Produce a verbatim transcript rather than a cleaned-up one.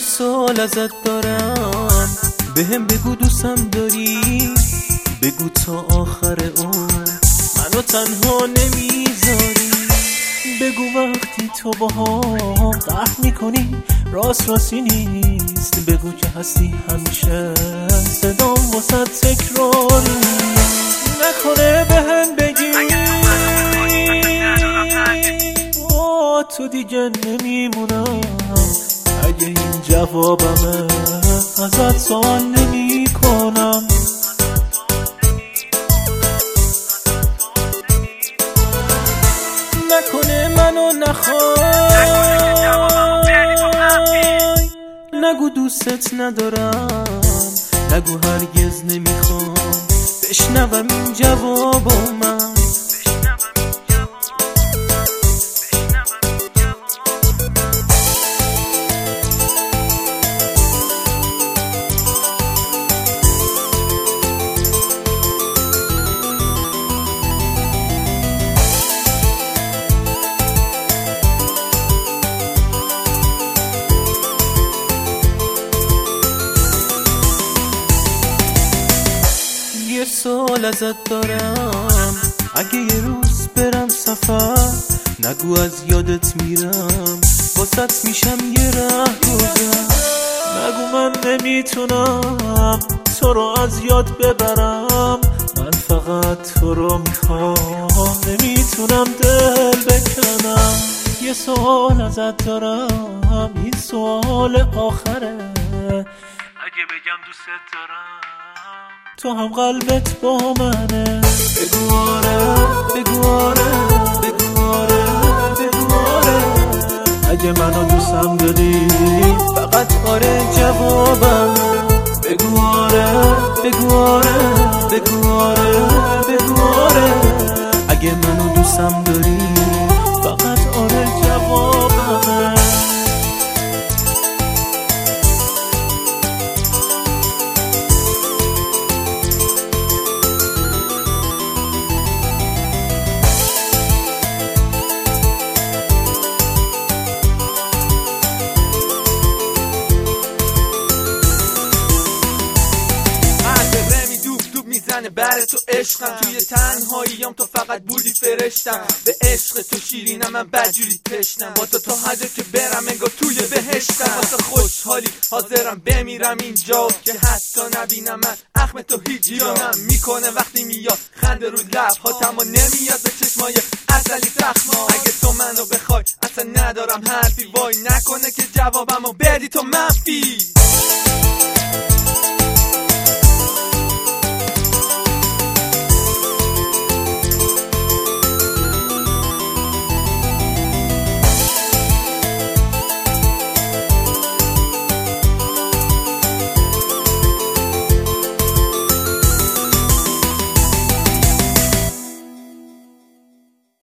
سوال ازت دارم، بهم بگو دوستم داری، بگو تا آخر عمر منو تنها نمیذاری. بگو وقتی تو باهام قهر میکنی راست راستی نیست، بگو که هستی همیشه صدام واسه تکراری. نکنه بهم بگی با تو دیگه نمیمونم، اگه این جوابمه ازت سوال نمی کنم. نکنه منو نخوای، نگو دوستت ندارم، نگو هرگز نمیخوام بشنوم این جوابو من. یه سوال ازت دارم، اگه یه روز برم سفر نگو از یادت میرم، واسط میشم یه رهگذر. نگو من نمیتونم تو رو از یاد ببرم، من فقط تو رو میخوام نمیتونم دل بکنم. یه سوال ازت دارم، این سوال آخره، اگه بگم دوست دارم تو هم قلبت با منه. بگو آره، بگو آره، بگو آره، بگو آره، اگه منو دوستم داری فقط آره جوابم. بگو آره، بگو آره، بگو آره، بگو آره، اگه منو دوستم داری فقط آره جوابم. بره تو عشقم، توی تنهاییام تو فقط بودی فرشتم، به عشق تو شیرینم من بدجوری تشنم، با تو تا حد که برم انگار توی بهشتم. واسه خوشحالی حاضرم بمیرم اینجا که حتی نبینم من اخم تو هیچ جانم میکنه وقتی میاد خنده رو لب هاتم و نمیاد به چشمای اصلی زخما. اگه تو منو بخوای اصلا ندارم حرفی، وای نکنه که جوابمو بدی تو منفی.